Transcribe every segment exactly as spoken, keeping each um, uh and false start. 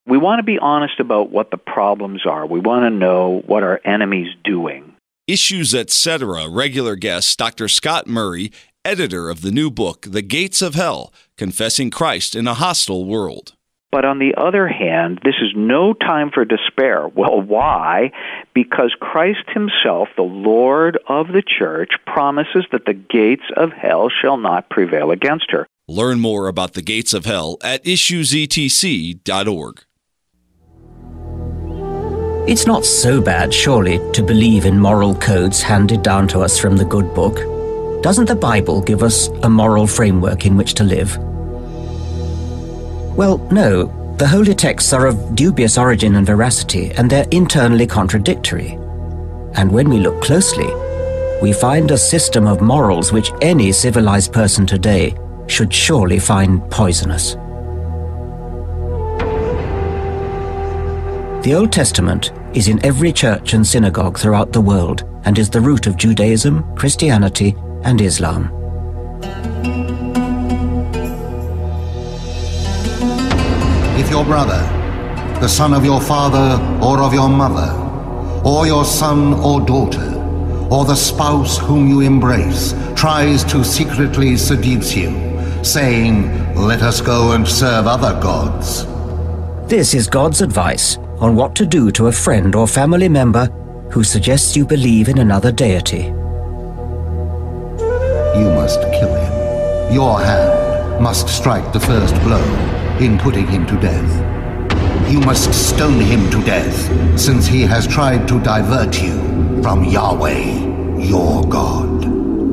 We want to be honest about what the problems are. We want to know what our enemy's doing. Issues, et cetera. Regular guest, Doctor Scott Murray, editor of the new book, The Gates of Hell, Confessing Christ in a Hostile World. But on the other hand, this is no time for despair. Well, why? Because Christ himself, the Lord of the church, promises that the gates of hell shall not prevail against her. Learn more about the gates of hell at issues e t c dot org. It's not so bad, surely, to believe in moral codes handed down to us from the good book. Doesn't the Bible give us a moral framework in which to live? Well, no. The holy texts are of dubious origin and veracity, and they're internally contradictory. And when we look closely, we find a system of morals which any civilized person today should surely find poisonous. The Old Testament is in every church and synagogue throughout the world and is the root of Judaism, Christianity, and Islam. If your brother, the son of your father or of your mother, or your son or daughter, or the spouse whom you embrace, tries to secretly seduce you, saying, "Let us go and serve other gods." This is God's advice on what to do to a friend or family member who suggests you believe in another deity. You must kill him. Your hand must strike the first blow in putting him to death. You must stone him to death, since he has tried to divert you from Yahweh, your God.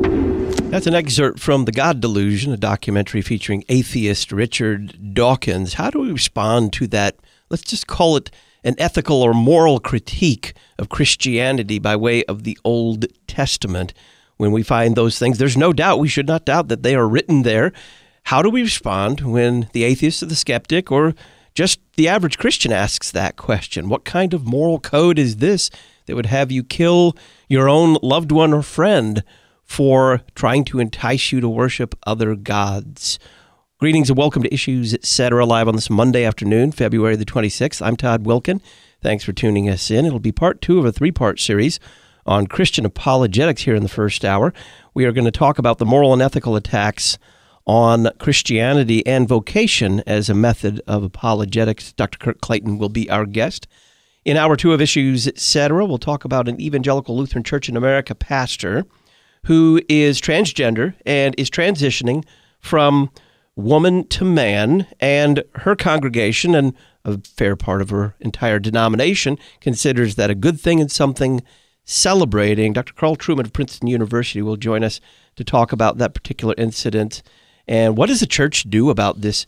That's an excerpt from The God Delusion, a documentary featuring atheist Richard Dawkins. How do we respond to that, let's just call it an ethical or moral critique of Christianity by way of the Old Testament? When we find those things, there's no doubt, we should not doubt that they are written there. How do we respond when the atheist or the skeptic or just the average Christian asks that question? What kind of moral code is this that would have you kill your own loved one or friend for trying to entice you to worship other gods? Greetings and welcome to Issues, et cetera, live on this Monday afternoon, February the twenty-sixth. I'm Todd Wilkin. Thanks for tuning us in. It'll be part two of a three-part series on Christian apologetics here in the first hour. We are going to talk about the moral and ethical attacks on Christianity and vocation as a method of apologetics. Doctor Kirk Clayton will be our guest. In hour two of Issues, et cetera, we'll talk about an Evangelical Lutheran Church in America pastor who is transgender and is transitioning from woman to man, and her congregation and a fair part of her entire denomination considers that a good thing and something celebrating. Doctor Carl Trueman of Princeton University will join us to talk about that particular incident. And what does the church do about this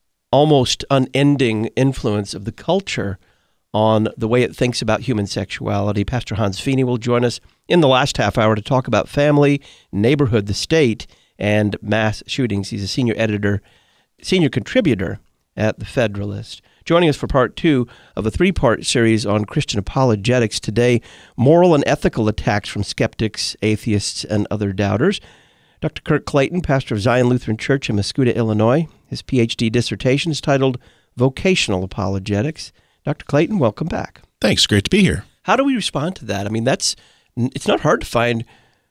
almost unending influence of the culture on the way it thinks about human sexuality? Pastor Hans Feeney will join us in the last half hour to talk about family, neighborhood, the state, and mass shootings. He's a senior editor, senior contributor at The Federalist. Joining us for part two of a three-part series on Christian apologetics today, moral and ethical attacks from skeptics, atheists, and other doubters. Doctor Kirk Clayton, pastor of Zion Lutheran Church in Mascoutah, Illinois. His P H D dissertation is titled Vocational Apologetics. Doctor Clayton, welcome back. Thanks. Great to be here. How do we respond to that? I mean, that's it's not hard to find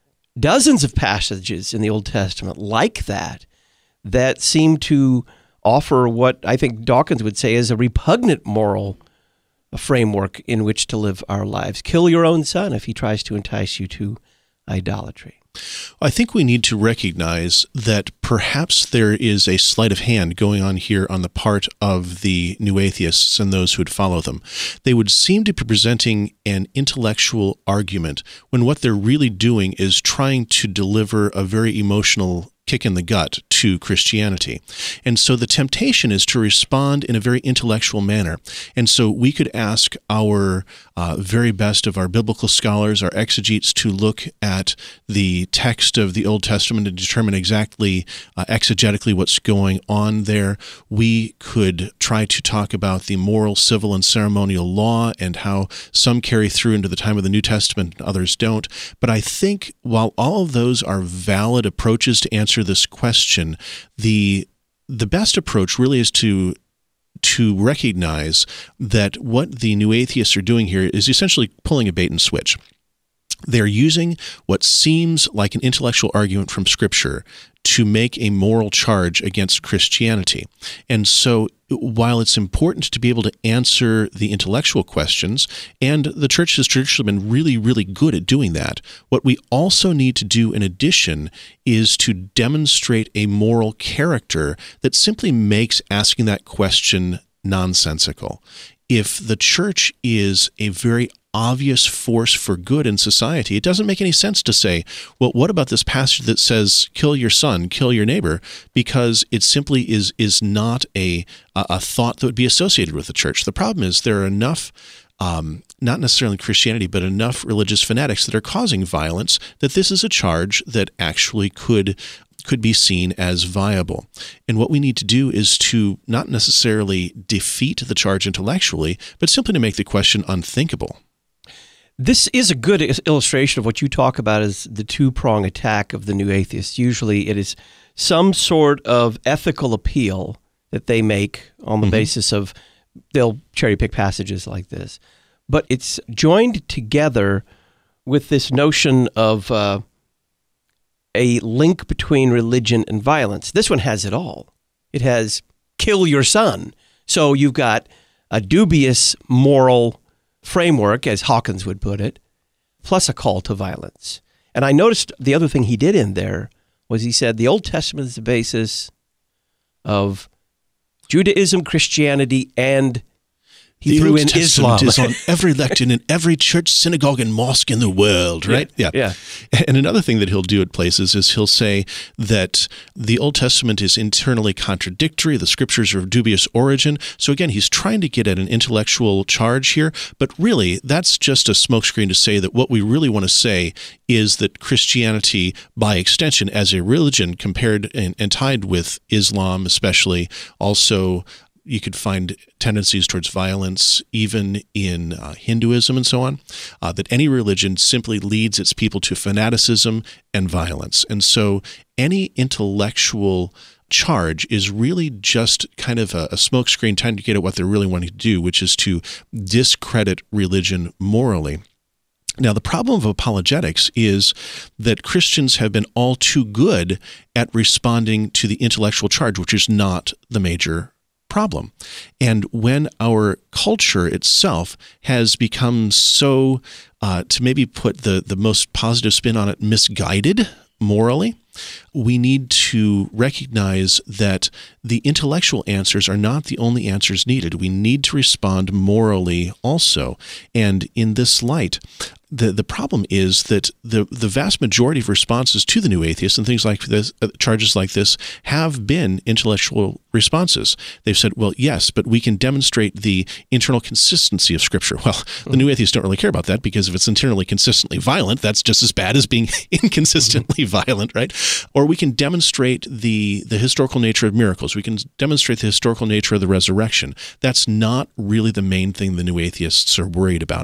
dozens of passages in the Old Testament like that that seem to offer what I think Dawkins would say is a repugnant moral framework in which to live our lives. Kill your own son if he tries to entice you to idolatry. I think we need to recognize that perhaps there is a sleight of hand going on here on the part of the new atheists and those who would follow them. They would seem to be presenting an intellectual argument when what they're really doing is trying to deliver a very emotional kick in the gut to Christianity. And so the temptation is to respond in a very intellectual manner. And so we could ask our uh, very best of our biblical scholars, our exegetes, to look at the text of the Old Testament and determine exactly uh, exegetically what's going on there. We could try to talk about the moral, civil, and ceremonial law and how some carry through into the time of the New Testament and others don't. But I think while all of those are valid approaches to answer this question, the the best approach really is to to recognize that what the new atheists are doing here is essentially pulling a bait and switch. They're using what seems like an intellectual argument from Scripture to make a moral charge against Christianity. And so while it's important to be able to answer the intellectual questions, and the church has traditionally been really, really good at doing that, what we also need to do in addition is to demonstrate a moral character that simply makes asking that question nonsensical. If the church is a very obvious force for good in society, it doesn't make any sense to say, well, what about this passage that says, kill your son, kill your neighbor, because it simply is is not a, a thought that would be associated with the church. The problem is there are enough, um, not necessarily Christianity, but enough religious fanatics that are causing violence that this is a charge that actually could could be seen as viable. And what we need to do is to not necessarily defeat the charge intellectually, but simply to make the question unthinkable. This is a good illustration of what you talk about as the two-prong attack of the new atheists. Usually it is some sort of ethical appeal that they make on the mm-hmm. basis of, they'll cherry-pick passages like this. But it's joined together with this notion of uh, a link between religion and violence. This one has it all. It has kill your son. So you've got a dubious moral framework, as Hawkins would put it, plus a call to violence. And I noticed the other thing he did in there was he said the Old Testament is the basis of Judaism, Christianity, and he the threw Old in Testament Islam. is on every lectern in every church, synagogue, and mosque in the world, right? Yeah, yeah. And another thing that he'll do at places is he'll say that the Old Testament is internally contradictory, the scriptures are of dubious origin. So again, he's trying to get at an intellectual charge here, but really that's just a smokescreen to say that what we really want to say is that Christianity, by extension, as a religion compared and, and tied with Islam especially, also you could find tendencies towards violence even in uh, Hinduism and so on, uh, that any religion simply leads its people to fanaticism and violence. And so any intellectual charge is really just kind of a, a smokescreen trying to get at what they're really wanting to do, which is to discredit religion morally. Now, the problem of apologetics is that Christians have been all too good at responding to the intellectual charge, which is not the major problem. And when our culture itself has become so, uh, to maybe put the, the most positive spin on it, misguided morally, we need to recognize that the intellectual answers are not the only answers needed. We need to respond morally also. And in this light, the the problem is that the the vast majority of responses to the new atheists and things like this, uh, charges like this, have been intellectual responses. They've said, well, yes, but we can demonstrate the internal consistency of Scripture. Well, mm-hmm. the new atheists don't really care about that, because if it's internally consistently violent, that's just as bad as being inconsistently mm-hmm. violent, right? Or we can demonstrate the the historical nature of miracles. We can demonstrate the historical nature of the resurrection. That's not really the main thing the new atheists are worried about.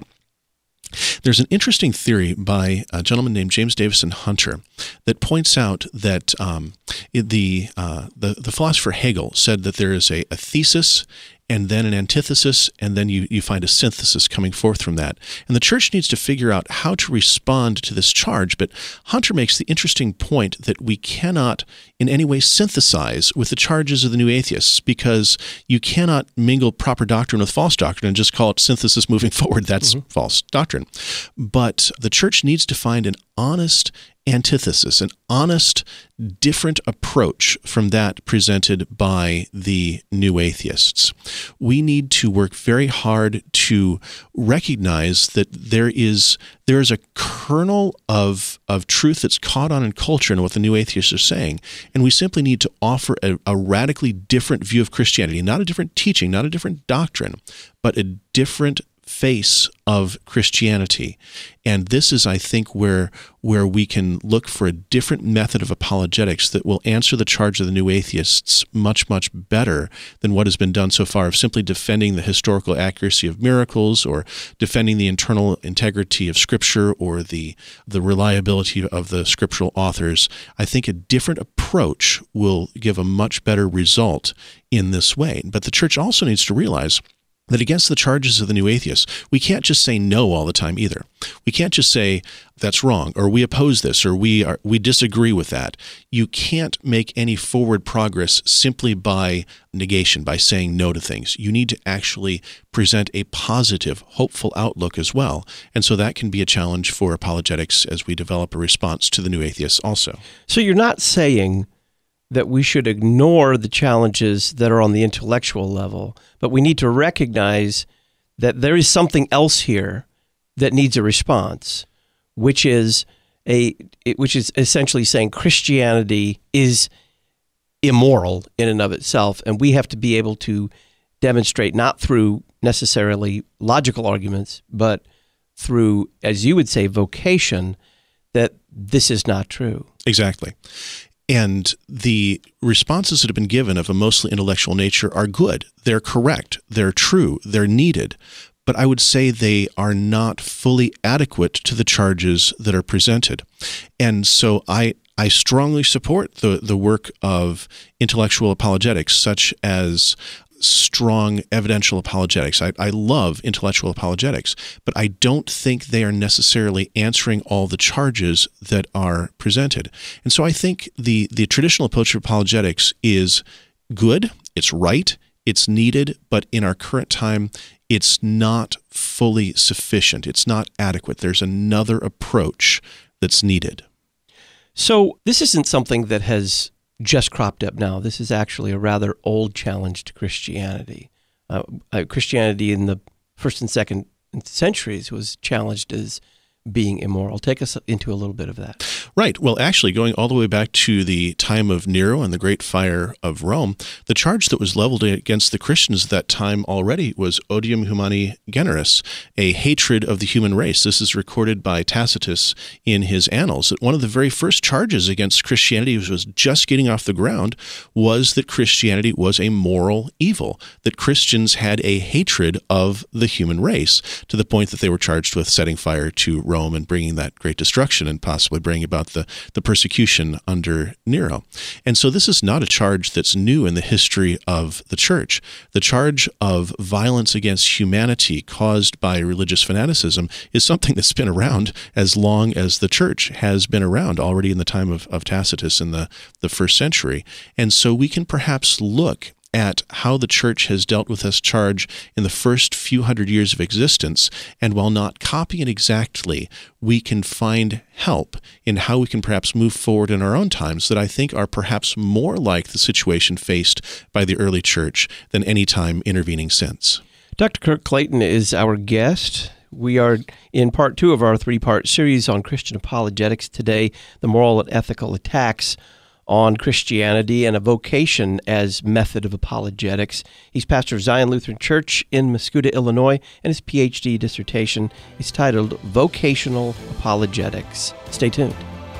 There's an interesting theory by a gentleman named James Davison Hunter that points out that um, the, uh, the the philosopher Hegel said that there is a, a thesis and then an antithesis, and then you, you find a synthesis coming forth from that. And the church needs to figure out how to respond to this charge, but Hunter makes the interesting point that we cannot in any way synthesize with the charges of the new atheists, because you cannot mingle proper doctrine with false doctrine and just call it synthesis moving forward. That's mm-hmm. false doctrine. But the church needs to find an honest antithesis, an honest, different approach from that presented by the new atheists. We need to work very hard to recognize that there is there is a kernel of, of truth that's caught on in culture and what the new atheists are saying, and we simply need to offer a, a radically different view of Christianity, not a different teaching, not a different doctrine, but a different face of Christianity. And this is, I think, where where we can look for a different method of apologetics that will answer the charge of the new atheists much, much better than what has been done so far of simply defending the historical accuracy of miracles or defending the internal integrity of Scripture or the, the reliability of the scriptural authors. I think a different approach will give a much better result in this way. But the church also needs to realize that against the charges of the new atheists, we can't just say no all the time either. We can't just say that's wrong, or we oppose this, or we are we disagree with that. You can't make any forward progress simply by negation, by saying no to things. You need to actually present a positive, hopeful outlook as well. And so that can be a challenge for apologetics as we develop a response to the new atheists also. So you're not saying that we should ignore the challenges that are on the intellectual level, but we need to recognize that there is something else here that needs a response, which is a which is essentially saying Christianity is immoral in and of itself, and we have to be able to demonstrate not through necessarily logical arguments, but through, as you would say, vocation, that this is not true. Exactly. And the responses that have been given of a mostly intellectual nature are good. They're correct. They're true. They're needed. But I would say they are not fully adequate to the charges that are presented. And so I I strongly support the, the work of intellectual apologetics, such as strong evidential apologetics. I, I love intellectual apologetics, but I don't think they are necessarily answering all the charges that are presented. And so I think the, the traditional approach of apologetics is good, it's right, it's needed, but in our current time, it's not fully sufficient. It's not adequate. There's another approach that's needed. So this isn't something that has just cropped up now. This is actually a rather old challenge to Christianity. Uh, uh, Christianity in the first and second centuries was challenged as being immoral. Take us into a little bit of that. Right. Well, actually, going all the way back to the time of Nero and the Great Fire of Rome, the charge that was leveled against the Christians at that time already was odium humani generis, a hatred of the human race. This is recorded by Tacitus in his Annals. That one of the very first charges against Christianity, which was just getting off the ground, was that Christianity was a moral evil, that Christians had a hatred of the human race, to the point that they were charged with setting fire to Rome Rome and bringing that great destruction and possibly bringing about the, the persecution under Nero. And so this is not a charge that's new in the history of the church. The charge of violence against humanity caused by religious fanaticism is something that's been around as long as the church has been around, already in the time of, of Tacitus in the, the first century. And so we can perhaps look at how the church has dealt with this charge in the first few hundred years of existence, and while not copying it exactly, we can find help in how we can perhaps move forward in our own times that I think are perhaps more like the situation faced by the early church than any time intervening since. Doctor Kirk Clayton is our guest. We are in part two of our three-part series on Christian apologetics today, the moral and ethical attacks on Christianity and a vocation as method of apologetics. He's pastor of Zion Lutheran Church in Mascoutah, Illinois, and his P H D dissertation is titled Vocational Apologetics. Stay tuned.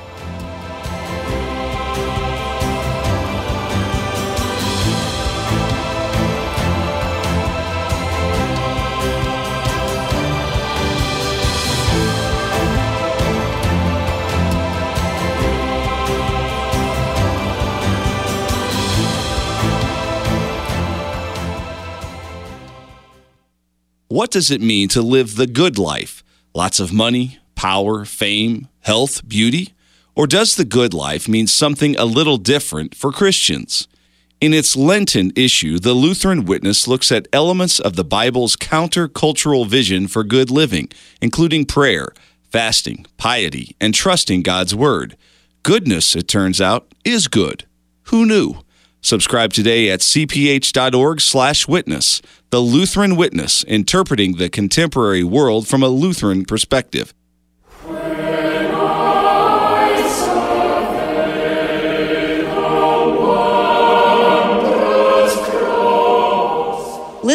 What does it mean to live the good life? Lots of money, power, fame, health, beauty? Or does the good life mean something a little different for Christians? In its Lenten issue, the Lutheran Witness looks at elements of the Bible's counter-cultural vision for good living, including prayer, fasting, piety, and trusting God's Word. Goodness, it turns out, is good. Who knew? Subscribe today at cph.org slash witness. The Lutheran Witness, interpreting the contemporary world from a Lutheran perspective.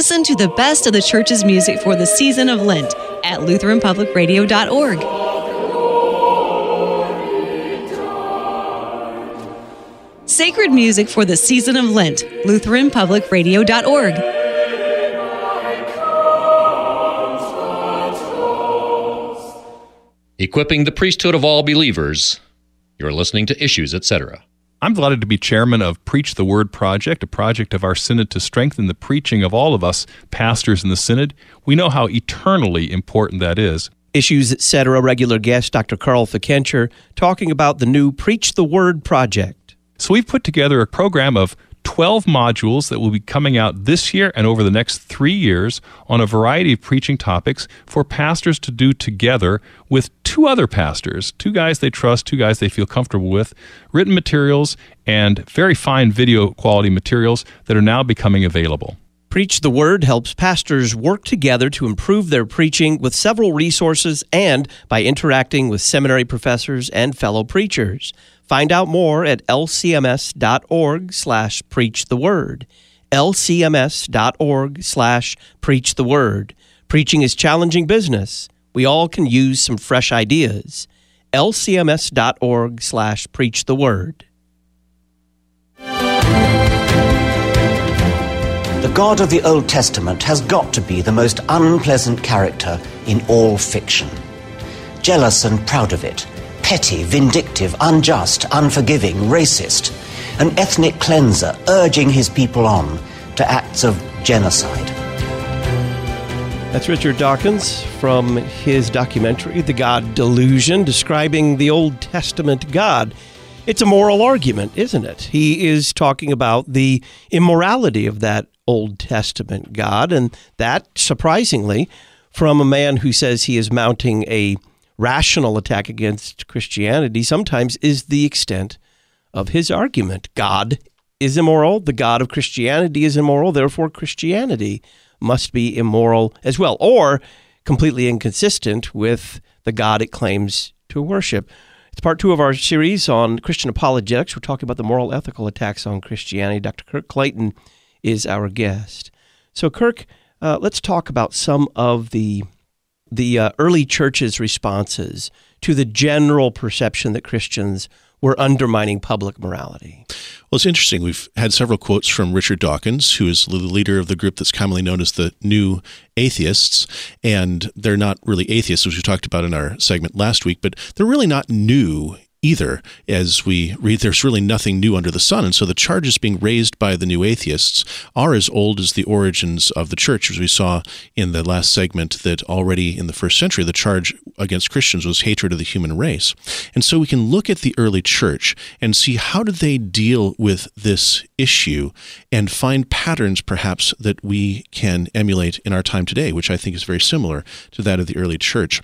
Listen to the best of the church's music for the season of Lent at Lutheran Public Radio dot org. Sacred music for the season of Lent, Lutheran Public Radio dot org. Equipping the priesthood of all believers. You're listening to Issues, et cetera. I'm delighted to be chairman of Preach the Word Project, a project of our synod to strengthen the preaching of all of us pastors in the synod. We know how eternally important that is. Issues, et cetera. Regular guest Doctor Carl Fikencher talking about the new Preach the Word Project. So we've put together a program of twelve modules that will be coming out this year and over the next three years on a variety of preaching topics for pastors to do together with two other pastors, two guys they trust, two guys they feel comfortable with, written materials and very fine video quality materials that are now becoming available. Preach the Word helps pastors work together to improve their preaching with several resources and by interacting with seminary professors and fellow preachers. Find out more at L C M S dot org slash preach the word. L C M S dot org slash preach the word. Preaching is challenging business. We all can use some fresh ideas. L C M S dot org slash preach the word. The God of the Old Testament has got to be the most unpleasant character in all fiction. Jealous and proud of it, petty, vindictive, unjust, unforgiving, racist, an ethnic cleanser urging his people on to acts of genocide. That's Richard Dawkins from his documentary, The God Delusion, describing the Old Testament God. It's a moral argument, isn't it? He is talking about the immorality of that Old Testament God, and that, surprisingly, from a man who says he is mounting a rational attack against Christianity, sometimes is the extent of his argument. God is immoral, the God of Christianity is immoral, therefore Christianity must be immoral as well, or completely inconsistent with the God it claims to worship. It's part two of our series on Christian apologetics. We're talking about the moral ethical attacks on Christianity. Doctor Kirk Clayton is our guest. So, Kirk, uh, let's talk about some of the the uh, early church's responses to the general perception that Christians were undermining public morality. Well, it's interesting. We've had several quotes from Richard Dawkins, who is the leader of the group that's commonly known as the New Atheists, and they're not really atheists, as we talked about in our segment last week, but they're really not new either. As we read, there's really nothing new under the sun, and so the charges being raised by the New Atheists are as old as the origins of the church, as we saw in the last segment, that already in the first century the charge against Christians was hatred of the human race. And so we can look at the early church and see how did they deal with this issue and find patterns perhaps that we can emulate in our time today, which I think is very similar to that of the early church.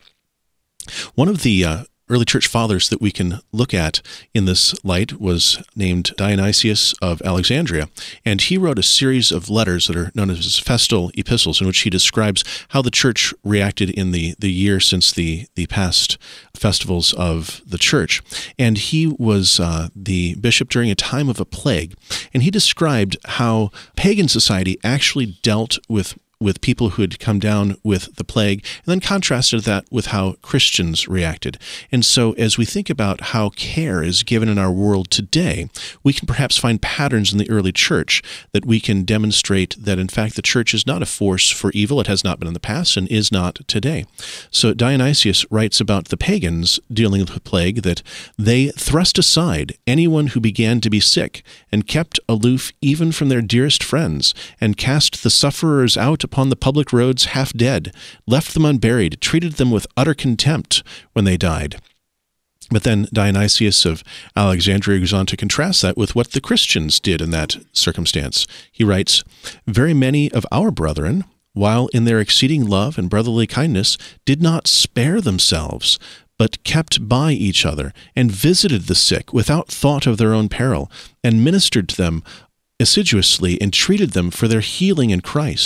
One of the uh, early church fathers that we can look at in this light was named Dionysius of Alexandria, and he wrote a series of letters that are known as his Festal Epistles, in which he describes how the church reacted in the, the year since the, the past festivals of the church. And he was uh, the bishop during a time of a plague, and he described how pagan society actually dealt with with people who had come down with the plague, and then contrasted that with how Christians reacted. And so as we think about how care is given in our world today, we can perhaps find patterns in the early church that we can demonstrate that, in fact, the church is not a force for evil. It has not been in the past and is not today. So Dionysius writes about the pagans dealing with the plague that they thrust aside anyone who began to be sick and kept aloof even from their dearest friends, and cast the sufferers out upon the public roads half dead, left them unburied, treated them with utter contempt when they died. But then Dionysius of Alexandria goes on to contrast that with what the Christians did in that circumstance. He writes, "Very many of our brethren, while in their exceeding love and brotherly kindness, did not spare themselves, but kept by each other, and visited the sick without thought of their own peril, and ministered to them assiduously, and treated them for their healing in Christ.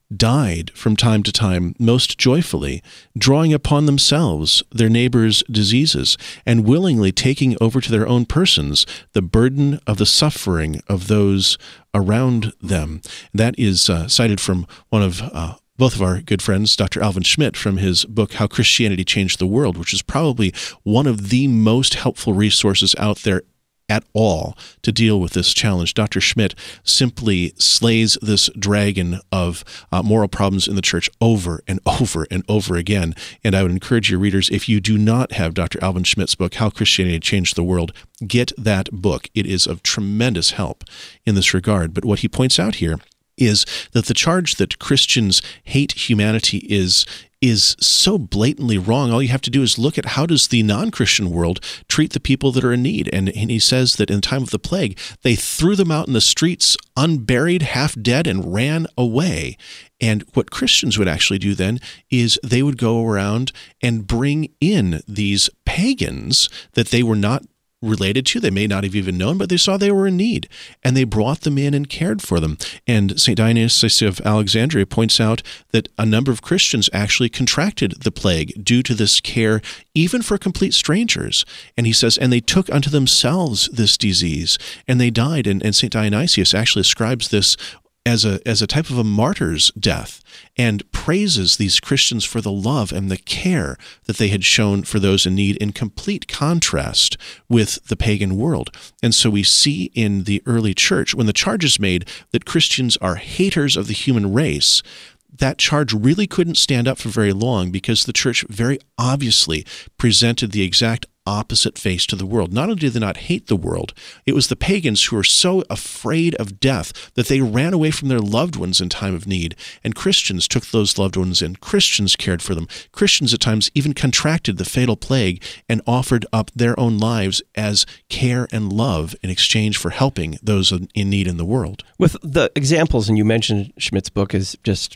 died from time to time most joyfully, drawing upon themselves their neighbors' diseases, and willingly taking over to their own persons the burden of the suffering of those around them. That is uh, cited from one of uh, both of our good friends, Doctor Alvin Schmidt, from his book, How Christianity Changed the World, which is probably one of the most helpful resources out there at all to deal with this challenge. Doctor Schmidt simply slays this dragon of uh, moral problems in the church over and over and over again. And I would encourage your readers, if you do not have Doctor Alvin Schmidt's book, How Christianity Changed the World, get that book. It is of tremendous help in this regard. But what he points out here is that the charge that Christians hate humanity is is so blatantly wrong. All you have to do is look at how does the non-Christian world treat the people that are in need. And, and he says that in the time of the plague, they threw them out in the streets, unburied, half dead, and ran away. And what Christians would actually do then is they would go around and bring in these pagans that they were not related to, they may not have even known, but they saw they were in need, and they brought them in and cared for them. And Saint Dionysius of Alexandria points out that a number of Christians actually contracted the plague due to this care, even for complete strangers. And he says, and they took unto themselves this disease, and they died. And, and Saint Dionysius actually ascribes this as a as a type of a martyr's death, and praises these Christians for the love and the care that they had shown for those in need, in complete contrast with the pagan world. And so we see in the early church, when the charge is made that Christians are haters of the human race, that charge really couldn't stand up for very long, because the church very obviously presented the exact opposite face to the world. Not only did they not hate the world, it was the pagans who were so afraid of death that they ran away from their loved ones in time of need, and Christians took those loved ones in. Christians cared for them. Christians at times even contracted the fatal plague and offered up their own lives as care and love in exchange for helping those in need in the world. With the examples, and you mentioned Schmidt's book is just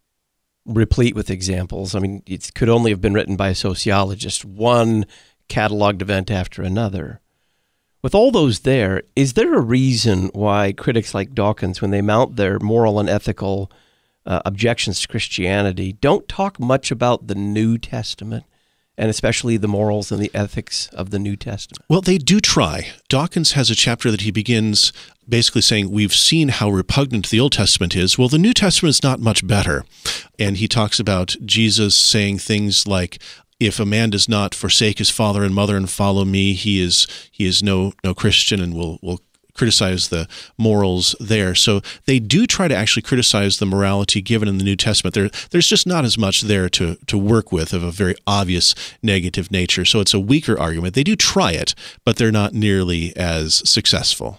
replete with examples. I mean, it could only have been written by a sociologist, one cataloged event after another. With all those there, is there a reason why critics like Dawkins, when they mount their moral and ethical uh, objections to Christianity, don't talk much about the New Testament, and especially the morals and the ethics of the New Testament? Well, they do try. Dawkins has a chapter that he begins basically saying, we've seen how repugnant the Old Testament is. Well, the New Testament is not much better. And he talks about Jesus saying things like, if a man does not forsake his father and mother and follow me, he is he is no no Christian, and will will criticize the morals there. So they do try to actually criticize the morality given in the New Testament. There, there's just not as much there to, to work with of a very obvious negative nature. So it's a weaker argument. They do try it, but they're not nearly as successful.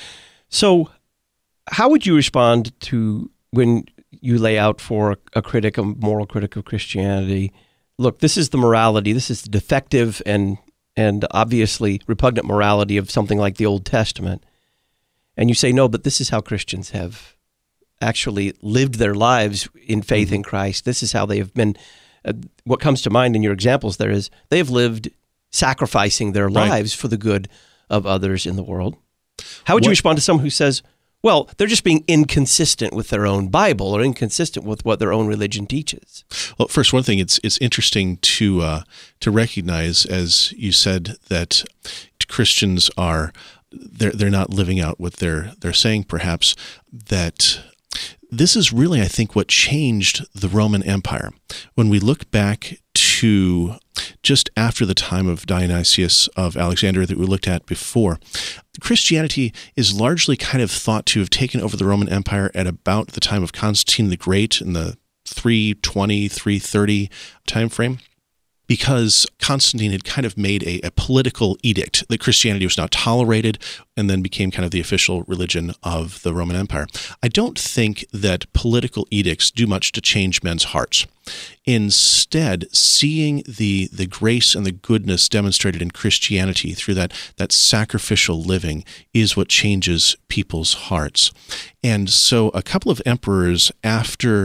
So how would you respond to when you lay out for a critic, a moral critic of Christianity, look, this is the morality, this is the defective and and obviously repugnant morality of something like the Old Testament. And you say, no, but this is how Christians have actually lived their lives in faith in Christ. This is how they have been. Uh, what comes to mind in your examples there is they have lived sacrificing their Right. lives for the good of others in the world. How would you What- respond to someone who says, well, they're just being inconsistent with their own Bible or inconsistent with what their own religion teaches? Well, first, one thing, it's it's interesting to uh, to recognize, as you said, that Christians are they're they're not living out what they're they're saying. Perhaps that this is really, I think, what changed the Roman Empire. When we look back to just after the time of Dionysius of Alexandria that we looked at before, Christianity is largely kind of thought to have taken over the Roman Empire at about the time of Constantine the Great in the three twenty, three thirty time frame, because Constantine had kind of made a, a political edict that Christianity was not tolerated, and then became kind of the official religion of the Roman Empire. I don't think that political edicts do much to change men's hearts. Instead, seeing the the grace and the goodness demonstrated in Christianity through that, that sacrificial living is what changes people's hearts. And so a couple of emperors after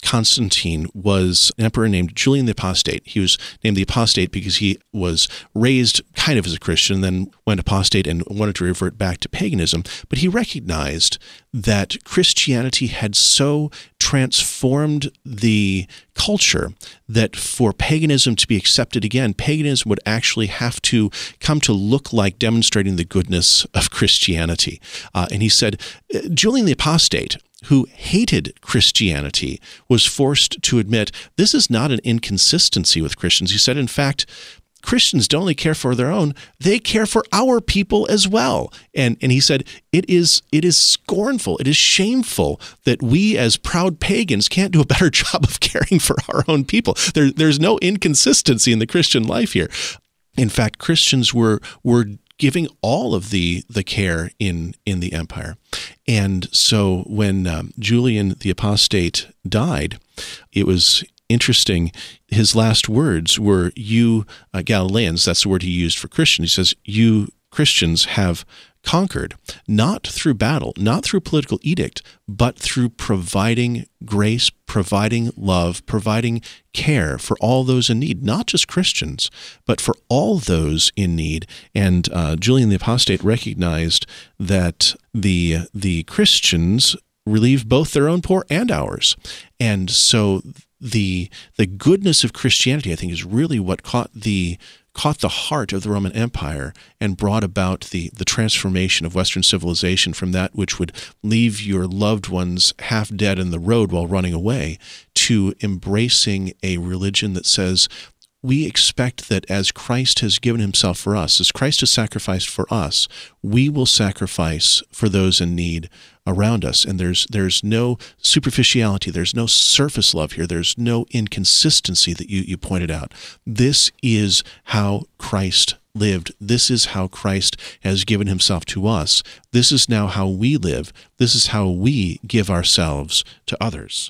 Constantine was an emperor named Julian the Apostate. He was named the Apostate because he was raised kind of as a Christian, then went apostate and wanted to revert back to paganism. But he recognized that Christianity had so transformed the culture that for paganism to be accepted again, paganism would actually have to come to look like demonstrating the goodness of Christianity. Uh, and he said, Julian the Apostate, who hated Christianity, was forced to admit this is not an inconsistency with Christians. He said, in fact, Christians don't only care for their own, they care for our people as well. And and he said, it is it is scornful, it is shameful that we as proud pagans can't do a better job of caring for our own people. There, there's no inconsistency in the Christian life here. In fact, Christians were were giving all of the the care in in the empire. And so when um, Julian the Apostate died, it was interesting. His last words were, you uh, Galileans, that's the word he used for Christian. He says, you Christians have conquered, not through battle, not through political edict, but through providing grace, providing love, providing care for all those in need, not just Christians, but for all those in need. And uh, Julian the Apostate recognized that the the Christians relieved both their own poor and ours. And so the the goodness of Christianity, I think, is really what caught the caught the heart of the Roman Empire and brought about the, the transformation of Western civilization from that which would leave your loved ones half dead in the road while running away to embracing a religion that says, we expect that as Christ has given himself for us, as Christ has sacrificed for us, we will sacrifice for those in need around us. And there's there's no superficiality, there's no surface love here, there's no inconsistency that you, you pointed out. This is how Christ lived. This is how Christ has given himself to us. This is now how we live. This is how we give ourselves to others.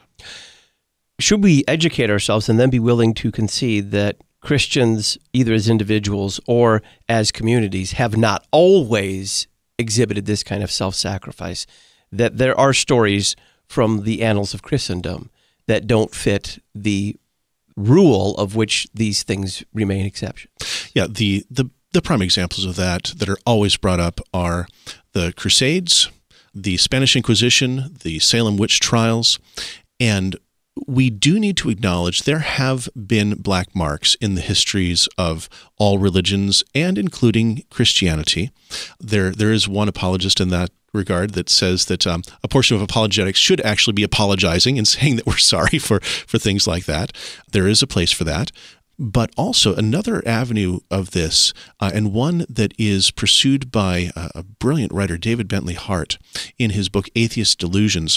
Should we educate ourselves and then be willing to concede that Christians, either as individuals or as communities, have not always exhibited this kind of self-sacrifice, that there are stories from the annals of Christendom that don't fit the rule of which these things remain exceptions? Yeah, the, the, the prime examples of that that are always brought up are the Crusades, the Spanish Inquisition, the Salem witch trials, and we do need to acknowledge there have been black marks in the histories of all religions and including Christianity. There, there is one apologist in that regard that says that um, a portion of apologetics should actually be apologizing and saying that we're sorry for, for things like that. There is a place for that. But also another avenue of this, uh, and one that is pursued by a, a brilliant writer, David Bentley Hart, in his book Atheist Delusions,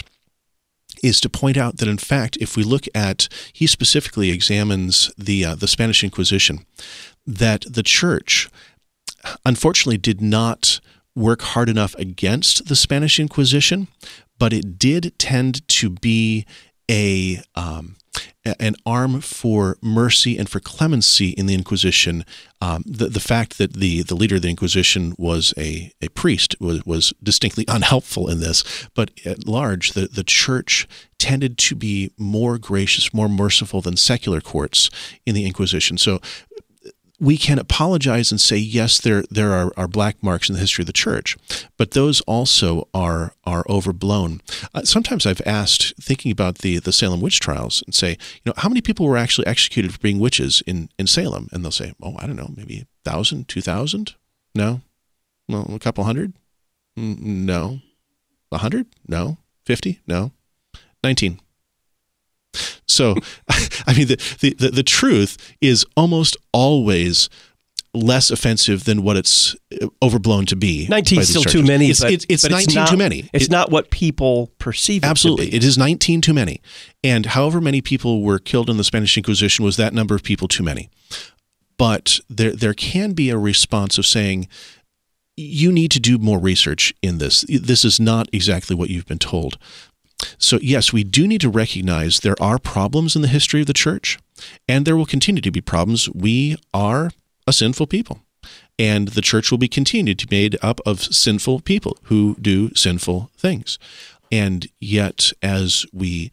is to point out that, in fact, if we look at, he specifically examines the uh, the Spanish Inquisition, that the church, unfortunately, did not work hard enough against the Spanish Inquisition, but it did tend to be a um, an arm for mercy and for clemency in the Inquisition. Um, the, the fact that the, the leader of the Inquisition was a, a priest was, was distinctly unhelpful in this, but at large, the, the church tended to be more gracious, more merciful than secular courts in the Inquisition. So we can apologize and say, yes, there there are, are black marks in the history of the church, but those also are are overblown. Uh, sometimes I've asked, thinking about the, the Salem witch trials, and say, you know, how many people were actually executed for being witches in, in Salem? And they'll say, oh, I don't know, maybe one thousand, two thousand? No? Well, a couple hundred? Mm, no. one hundred? No. fifty? No. nineteen. So, I mean, the, the, the truth is almost always less offensive than what it's overblown to be. nineteen is still churches. too many, it's, but it's, it's but nineteen it's not, too many. It's it, not what people perceive it absolutely. to be. It is nineteen too many. And however many people were killed in the Spanish Inquisition was that number of people too many. But there there can be a response of saying, you need to do more research in this. This is not exactly what you've been told. So yes, we do need to recognize there are problems in the history of the church, and there will continue to be problems. We are a sinful people, and the church will be continued to be made up of sinful people who do sinful things. And yet, as we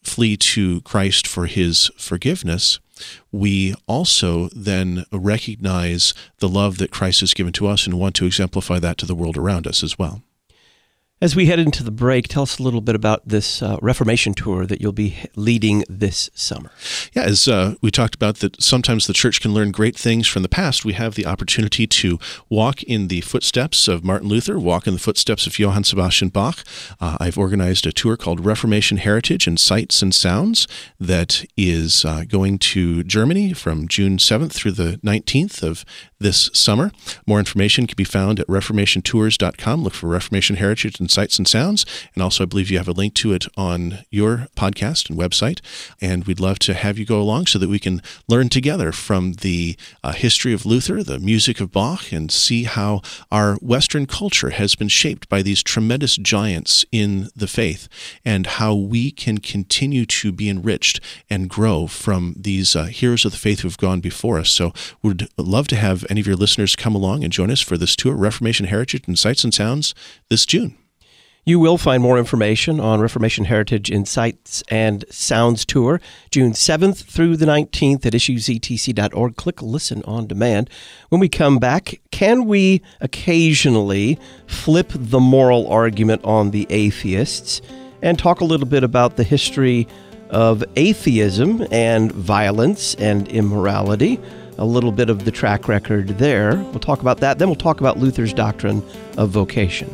flee to Christ for his forgiveness, we also then recognize the love that Christ has given to us and want to exemplify that to the world around us as well. As we head into the break, tell us a little bit about this uh, Reformation tour that you'll be leading this summer. Yeah, as uh, we talked about that sometimes the church can learn great things from the past, we have the opportunity to walk in the footsteps of Martin Luther, walk in the footsteps of Johann Sebastian Bach. Uh, I've organized a tour called Reformation Heritage and Sights and Sounds that is uh, going to Germany from June seventh through the nineteenth of this summer. More information can be found at reformation tours dot com. Look for Reformation Heritage and Sights and Sounds. And also, I believe you have a link to it on your podcast and website. And we'd love to have you go along so that we can learn together from the uh, history of Luther, the music of Bach, and see how our Western culture has been shaped by these tremendous giants in the faith, and how we can continue to be enriched and grow from these uh, heroes of the faith who have gone before us. So we'd love to have any of your listeners come along and join us for this tour, Reformation Heritage and Sights and Sounds, this June. You will find more information on Reformation Heritage in Sights and Sounds Tour, June seventh through the nineteenth at issues e t c dot org. Click Listen on Demand. When we come back, can we occasionally flip the moral argument on the atheists and talk a little bit about the history of atheism and violence and immorality? A little bit of the track record there. We'll talk about that. Then we'll talk about Luther's doctrine of vocation.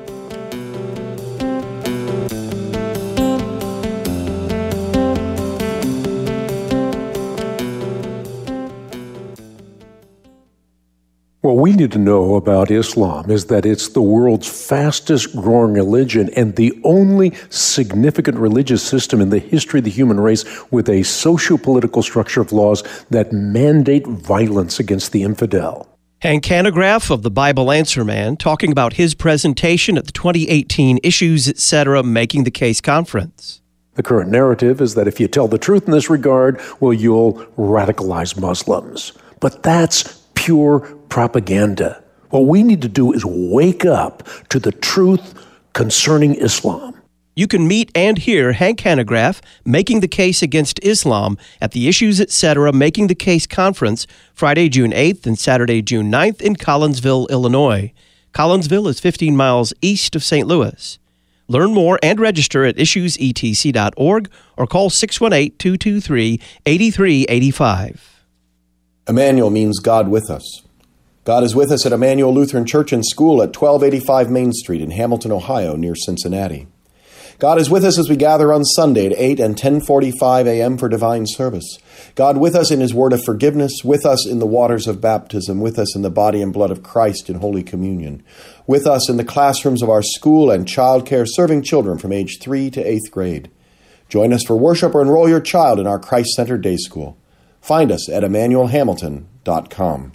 What we need to know about Islam is that it's the world's fastest growing religion and the only significant religious system in the history of the human race with a socio-political structure of laws that mandate violence against the infidel. Hank Hanegraaff of the Bible Answer Man talking about his presentation at the twenty eighteen Issues, et cetera. Making the Case conference. The current narrative is that if you tell the truth in this regard, well, you'll radicalize Muslims. But that's pure propaganda. What we need to do is wake up to the truth concerning Islam. You can meet and hear Hank Hanegraaff making the case against Islam at the Issues, et cetera. Making the Case conference Friday, June eighth and Saturday, June ninth in Collinsville, Illinois. Collinsville is fifteen miles east of Saint Louis. Learn more and register at issues e t c dot org or call six one eight, two two three, eight three eight five. Emmanuel means God with us. God is with us at Emmanuel Lutheran Church and School at twelve eighty-five Main Street in Hamilton, Ohio, near Cincinnati. God is with us as we gather on Sunday at eight and ten forty-five a.m. for divine service. God with us in his word of forgiveness, with us in the waters of baptism, with us in the body and blood of Christ in Holy Communion, with us in the classrooms of our school and childcare, serving children from age three to eighth grade. Join us for worship or enroll your child in our Christ-centered day school. Find us at emmanuel hamilton dot com.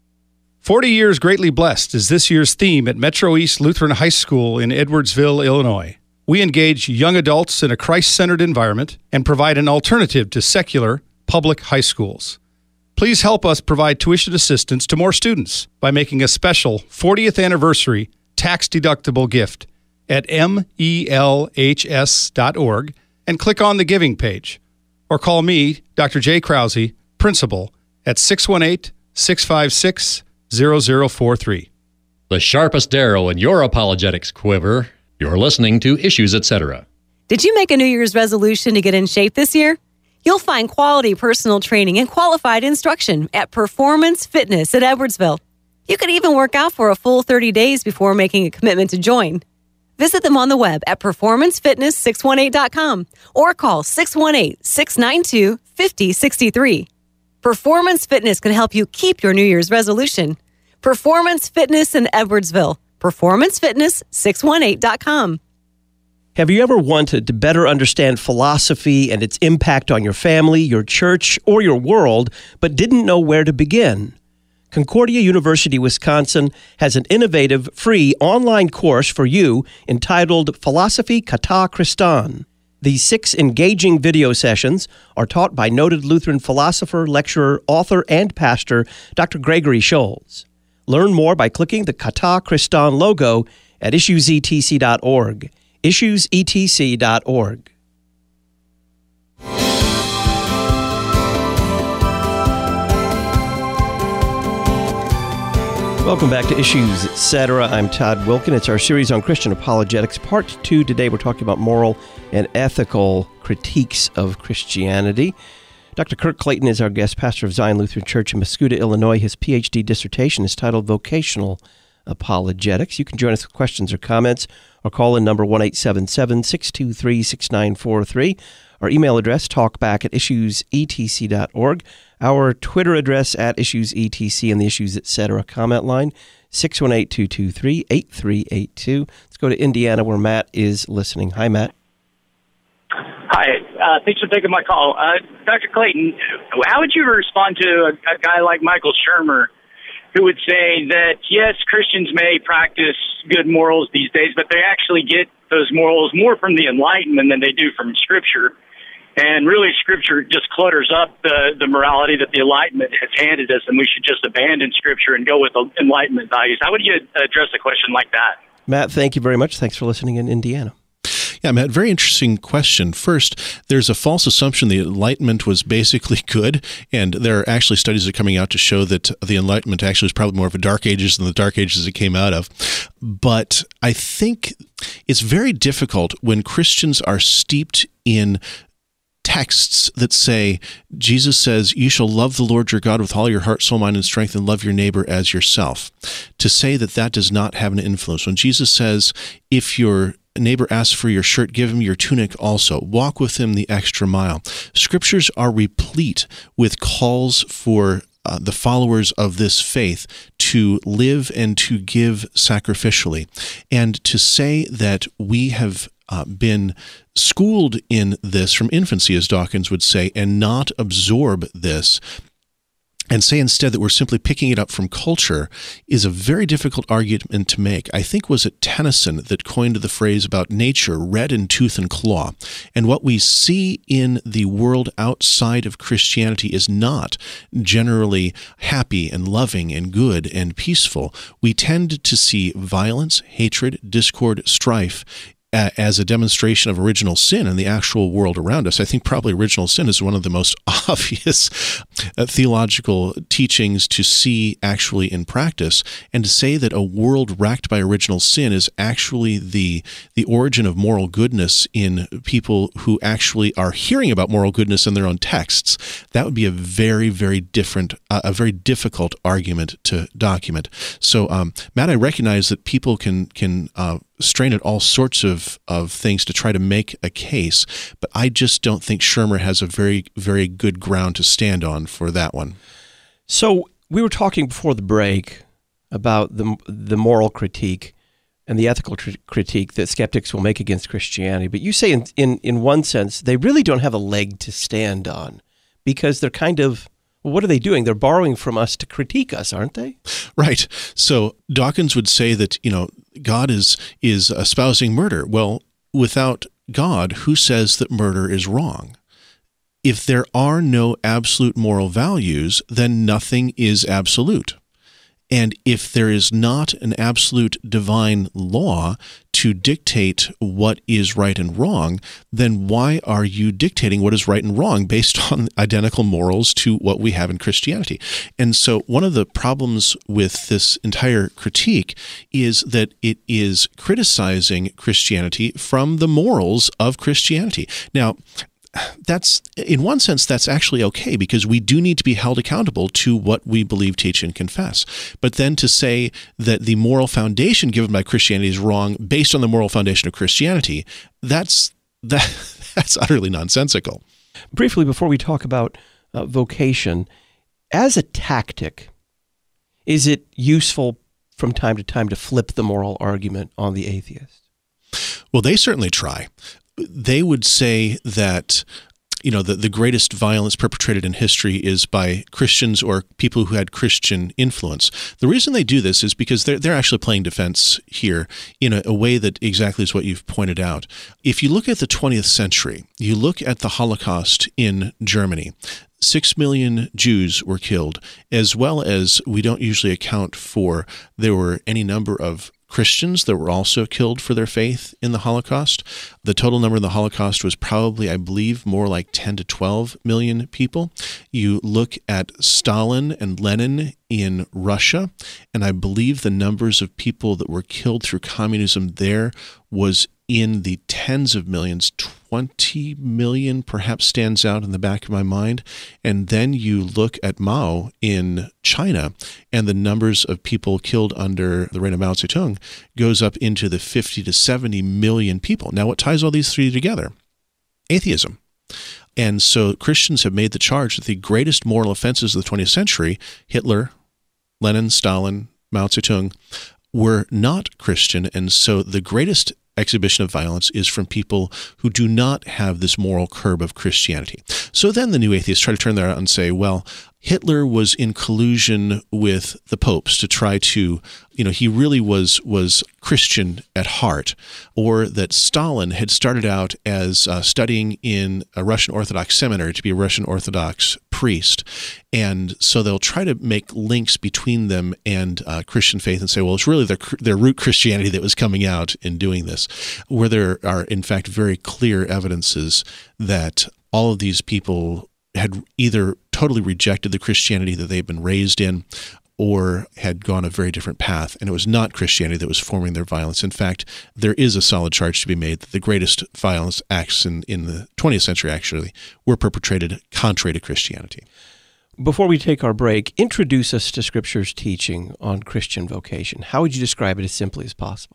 forty years greatly blessed is this year's theme at Metro East Lutheran High School in Edwardsville, Illinois. We engage young adults in a Christ-centered environment and provide an alternative to secular public high schools. Please help us provide tuition assistance to more students by making a special fortieth anniversary tax-deductible gift at M E L H S dot org and click on the giving page. Or call me, Doctor Jay Krause, Principal, at six one eight, six five six, zero zero four three. The sharpest arrow in your apologetics quiver. You're listening to Issues, et cetera. Did you make a New Year's resolution to get in shape this year? You'll find quality personal training and qualified instruction at Performance Fitness at Edwardsville. You could even work out for a full thirty days before making a commitment to join. Visit them on the web at performance fitness six one eight dot com or call six one eight, six nine two, five zero six three. Performance Fitness can help you keep your New Year's resolution. Performance Fitness in Edwardsville. performance fitness six one eight dot com. Have you ever wanted to better understand philosophy and its impact on your family, your church, or your world, but didn't know where to begin? Concordia University, Wisconsin has an innovative, free online course for you entitled Philosophy Kata Christan. These six engaging video sessions are taught by noted Lutheran philosopher, lecturer, author, and pastor, Doctor Gregory Scholz. Learn more by clicking the Kata Christan logo at issues e t c dot org. issues e t c dot org. Welcome back to Issues, et cetera. I'm Todd Wilkin. It's our series on Christian apologetics, part two. Today we're talking about moral and ethical critiques of Christianity. Doctor Kirk Clayton is our guest, pastor of Zion Lutheran Church in Mascoutah, Illinois. His P H D dissertation is titled Vocational Apologetics. You can join us with questions or comments or call in number one eight seven seven, six two three, six nine four three. Our email address, talkback at issues e t c dot org. Our Twitter address, at issues e t c, and the Issues, et cetera comment line, six one eight, two two three, eight three eight two. Let's go to Indiana, where Matt is listening. Hi, Matt. Hi. Uh, thanks for taking my call. Uh, Doctor Clayton, how would you respond to a, a guy like Michael Shermer, who would say that, yes, Christians may practice good morals these days, but they actually get those morals more from the Enlightenment than they do from Scripture? And really, Scripture just clutters up the, the morality that the Enlightenment has handed us, and we should just abandon Scripture and go with the Enlightenment values. How would you address a question like that? Matt, thank you very much. Thanks for listening in Indiana. Yeah, Matt, very interesting question. First, there's a false assumption the Enlightenment was basically good, and there are actually studies that are coming out to show that the Enlightenment actually was probably more of a Dark Ages than the Dark Ages it came out of. But I think it's very difficult when Christians are steeped in texts that say, Jesus says, you shall love the Lord your God with all your heart, soul, mind, and strength, and love your neighbor as yourself. To say that that does not have an influence. When Jesus says, if your neighbor asks for your shirt, give him your tunic also. Walk with him the extra mile. Scriptures are replete with calls for uh, the followers of this faith to live and to give sacrificially. And to say that we have uh, been schooled in this from infancy, as Dawkins would say, and not absorb this, and say instead that we're simply picking it up from culture, is a very difficult argument to make. I think was it Tennyson that coined the phrase about nature red in tooth and claw. And what we see in the world outside of Christianity is not generally happy and loving and good and peaceful. We tend to see violence, hatred, discord, strife as a demonstration of original sin in the actual world around us. I think probably original sin is one of the most obvious uh, theological teachings to see actually in practice. And to say that a world racked by original sin is actually the the origin of moral goodness in people who actually are hearing about moral goodness in their own texts, that would be a very, very different, uh, a very difficult argument to document. So, um, Matt, I recognize that people can can uh, strain at all sorts of, of things to try to make a case, but I just don't think Shermer has a very, very good ground to stand on for that one. So we were talking before the break about the the moral critique and the ethical tr- critique that skeptics will make against Christianity, but you say in, in, in one sense, they really don't have a leg to stand on because they're kind of, well, what are they doing? They're borrowing from us to critique us, aren't they? Right. So Dawkins would say that, you know, God is is espousing murder. Well, without God, who says that murder is wrong? If there are no absolute moral values, then nothing is absolute. And if there is not an absolute divine law to dictate what is right and wrong, then why are you dictating what is right and wrong based on identical morals to what we have in Christianity? And so one of the problems with this entire critique is that it is criticizing Christianity from the morals of Christianity. Now, that's, in one sense, that's actually okay because we do need to be held accountable to what we believe, teach, and confess. But then to say that the moral foundation given by Christianity is wrong based on the moral foundation of Christianity, that's that that's utterly nonsensical. Briefly, before we talk about uh, vocation, as a tactic, is it useful from time to time to flip the moral argument on the atheist? Well, they certainly try. They would say that, you know, the, the greatest violence perpetrated in history is by Christians or people who had Christian influence. The reason they do this is because they're, they're actually playing defense here in a, a way that exactly is what you've pointed out. If you look at the twentieth century, you look at the Holocaust in Germany, Six million Jews were killed, as well as we don't usually account for there were any number of Christians that were also killed for their faith in the Holocaust. The total number in the Holocaust was probably, I believe, more like ten to twelve million people. You look at Stalin and Lenin in Russia, and I believe the numbers of people that were killed through communism there was in the tens of millions. twenty million perhaps stands out in the back of my mind. And then you look at Mao in China, and the numbers of people killed under the reign of Mao Zedong goes up into the fifty to seventy million people. Now, what ties all these three together? Atheism. And so Christians have made the charge that the greatest moral offenses of the twentieth century, Hitler, Lenin, Stalin, Mao Zedong, were not Christian. And so the greatest exhibition of violence is from people who do not have this moral curb of Christianity. So then the new atheists try to turn that around and say, well, Hitler was in collusion with the popes to try to, you know, he really was was Christian at heart, or that Stalin had started out as uh, studying in a Russian Orthodox seminary to be a Russian Orthodox priest. And so they'll try to make links between them and uh, Christian faith and say, well, it's really their, their root Christianity that was coming out in doing this, where there are, in fact, very clear evidences that all of these people had either totally rejected the Christianity that they'd been raised in or had gone a very different path, and it was not Christianity that was forming their violence. In fact, there is a solid charge to be made that the greatest violence acts in, in the twentieth century, actually, were perpetrated contrary to Christianity. Before we take our break, introduce us to Scripture's teaching on Christian vocation. How would you describe it as simply as possible?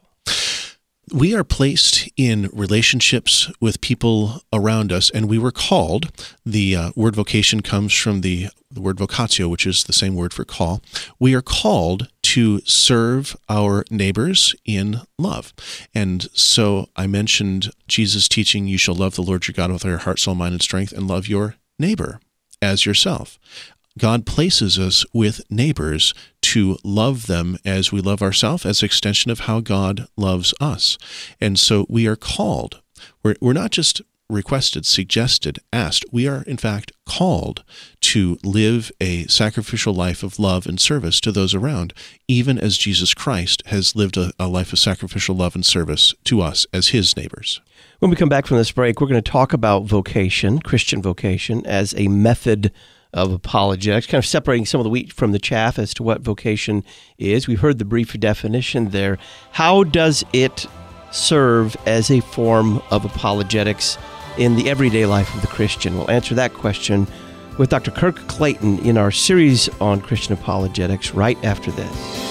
We are placed in relationships with people around us, and we were called. The uh, word vocation comes from the, the word vocatio, which is the same word for call. We are called to serve our neighbors in love. And so I mentioned Jesus' teaching, you shall love the Lord your God with all your heart, soul, mind, and strength, and love your neighbor as yourself. God places us with neighbors to love them as we love ourselves, as an extension of how God loves us. And so we are called. We're, we're not just requested, suggested, asked. We are, in fact, called to live a sacrificial life of love and service to those around, even as Jesus Christ has lived a, a life of sacrificial love and service to us as his neighbors. When we come back from this break, we're going to talk about vocation, Christian vocation, as a method of apologetics, kind of separating some of the wheat from the chaff as to what vocation is. We've heard the brief definition there. How does it serve as a form of apologetics in the everyday life of the Christian? We'll answer that question with Doctor Kirk Clayton in our series on Christian apologetics right after this.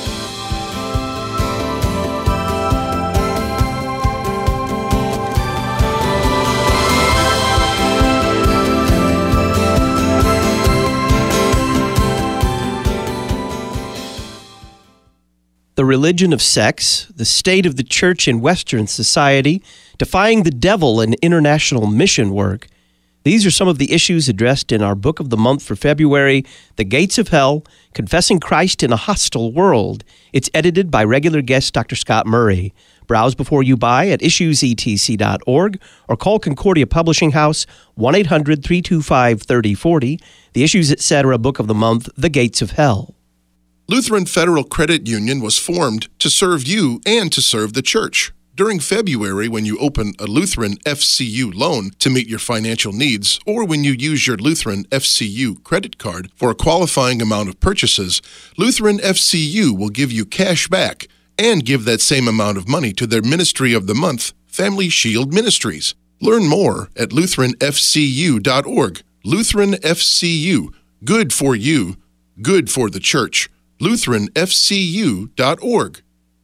The religion of sex, the state of the church in Western society, defying the devil and international mission work. These are some of the issues addressed in our book of the month for February, The Gates of Hell, Confessing Christ in a Hostile World. It's edited by regular guest Doctor Scott Murray. Browse before you buy at issues e t c dot org or call Concordia Publishing House, one eight hundred, three two five, three oh four oh. The Issues Etc. book of the month, The Gates of Hell. Lutheran Federal Credit Union was formed to serve you and to serve the church. During February, when you open a Lutheran F C U loan to meet your financial needs, or when you use your Lutheran F C U credit card for a qualifying amount of purchases, Lutheran F C U will give you cash back and give that same amount of money to their Ministry of the Month, Family Shield Ministries. Learn more at lutheran f c u dot org. Lutheran F C U. Good for you. Good for the church. lutheran f c u dot org.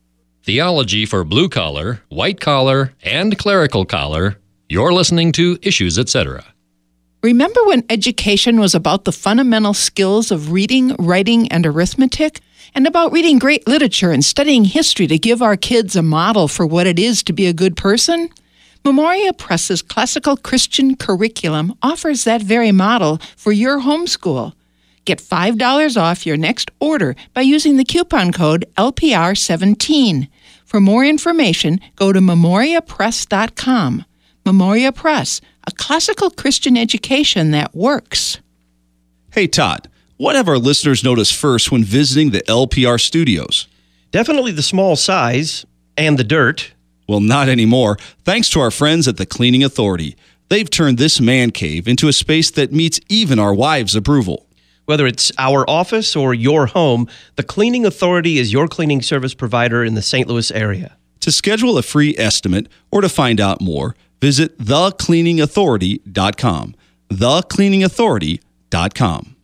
Theology for blue collar, white collar, and clerical collar. You're listening to Issues Etc. Remember when education was about the fundamental skills of reading, writing, and arithmetic? And about reading great literature and studying history to give our kids a model for what it is to be a good person? Memoria Press's classical Christian curriculum offers that very model for your homeschool. Get five dollars off your next order by using the coupon code L P R seventeen. For more information, go to memoria press dot com. Memoria Press, a classical Christian education that works. Hey, Todd, what have our listeners noticed first when visiting the L P R studios? Definitely the small size. And the dirt. Well, not anymore. Thanks to our friends at the Cleaning Authority. They've turned this man cave into a space that meets even our wives' approval. Whether it's our office or your home, the Cleaning Authority is your cleaning service provider in the Saint Louis area. To schedule a free estimate or to find out more, visit the cleaning authority dot com. the cleaning authority dot com.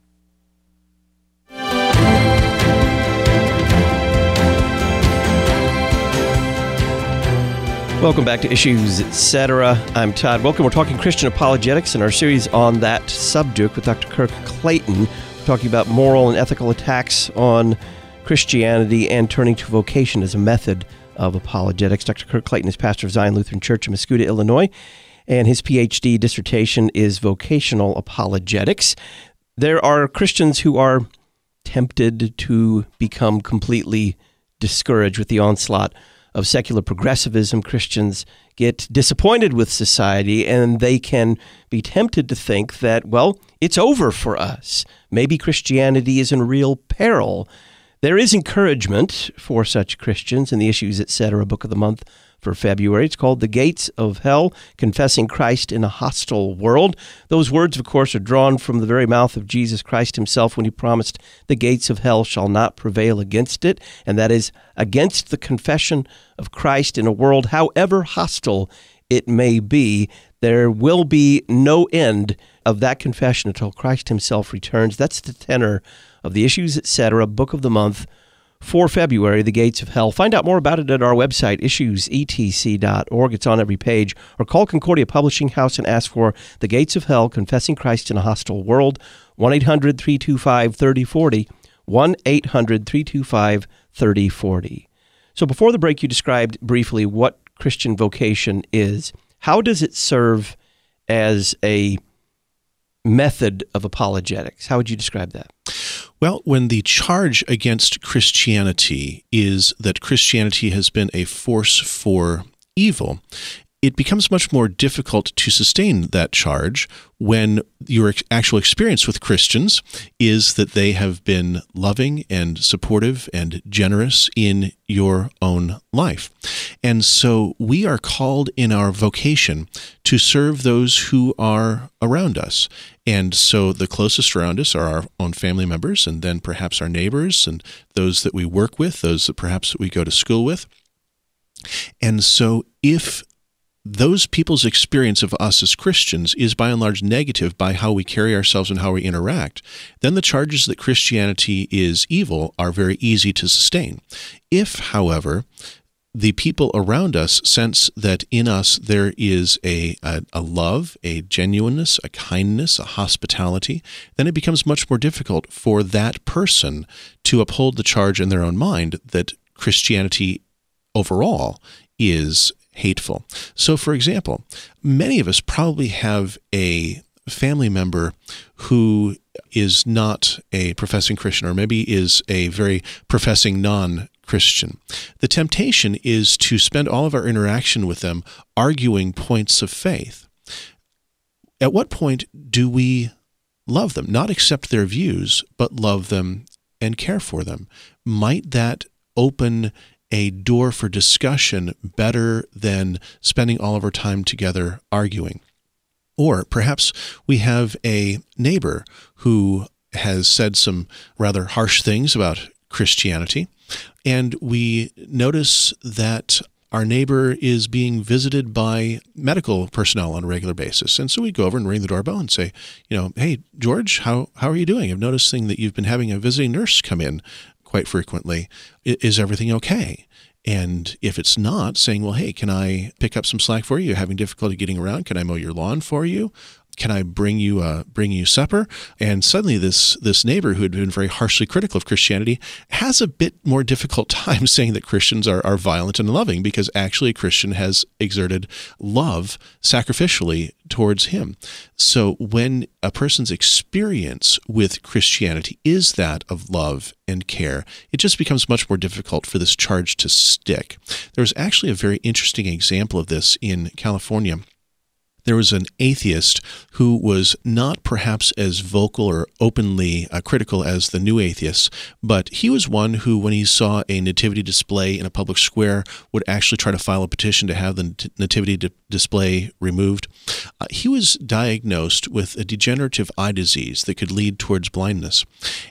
Welcome back to Issues, et cetera. I'm Todd Wilken. We're talking Christian apologetics in our series on that subject with Doctor Kirk Clayton. We're talking about moral and ethical attacks on Christianity and turning to vocation as a method of apologetics. Doctor Kirk Clayton is pastor of Zion Lutheran Church in Mascoutah, Illinois, and his P H D dissertation is vocational apologetics. There are Christians who are tempted to become completely discouraged with the onslaught of secular progressivism. Christians get disappointed with society, and they can be tempted to think that, well, it's over for us. Maybe Christianity is in real peril. There is encouragement for such Christians in the Issues, et cetera. book of the month for February. It's called The Gates of Hell, Confessing Christ in a Hostile World. Those words, of course, are drawn from the very mouth of Jesus Christ himself when he promised the gates of hell shall not prevail against it, and that is against the confession of Christ in a world, however hostile it may be. There will be no end of that confession until Christ himself returns. That's the tenor of the Issues, et cetera. book of the month for February, The Gates of Hell. Find out more about it at our website, issues e t c dot org. It's on every page. Or call Concordia Publishing House and ask for The Gates of Hell, Confessing Christ in a Hostile World, one eight hundred three two five three oh four oh, one eight hundred three two five three oh four oh. So before the break, you described briefly what Christian vocation is. How does it serve as a method of apologetics? How would you describe that? Well, when the charge against Christianity is that Christianity has been a force for evil, it becomes much more difficult to sustain that charge when your actual experience with Christians is that they have been loving and supportive and generous in your own life. And so we are called in our vocation to serve those who are around us. And so the closest around us are our own family members, and then perhaps our neighbors and those that we work with, those that perhaps we go to school with. And so if those people's experience of us as Christians is by and large negative by how we carry ourselves and how we interact, then the charges that Christianity is evil are very easy to sustain. If, however, the people around us sense that in us there is a, a, a love, a genuineness, a kindness, a hospitality, then it becomes much more difficult for that person to uphold the charge in their own mind that Christianity overall is hateful. So, for example, many of us probably have a family member who is not a professing Christian, or maybe is a very professing non-Christian. The temptation is to spend all of our interaction with them arguing points of faith. At what point do we love them? Not accept their views, but love them and care for them. Might that open a door for discussion better than spending all of our time together arguing? Or perhaps we have a neighbor who has said some rather harsh things about Christianity, and we notice that our neighbor is being visited by medical personnel on a regular basis. And so we go over and ring the doorbell and say, you know, hey, George, how, how are you doing? I've noticed that you've been having a visiting nurse come in quite frequently. Is everything okay? And if it's not, saying, well, hey, can I pick up some slack for you? You're having difficulty getting around. Can I mow your lawn for you? Can I bring you uh, bring you supper? And suddenly this this neighbor who had been very harshly critical of Christianity has a bit more difficult time saying that Christians are, are violent and loving, because actually a Christian has exerted love sacrificially towards him. So when a person's experience with Christianity is that of love and care, it just becomes much more difficult for this charge to stick. There was actually a very interesting example of this in California. there was an atheist who was not perhaps as vocal or openly uh, critical as the new atheists, but he was one who, when he saw a nativity display in a public square, would actually try to file a petition to have the nativity di- display removed. Uh, he was diagnosed with a degenerative eye disease that could lead towards blindness.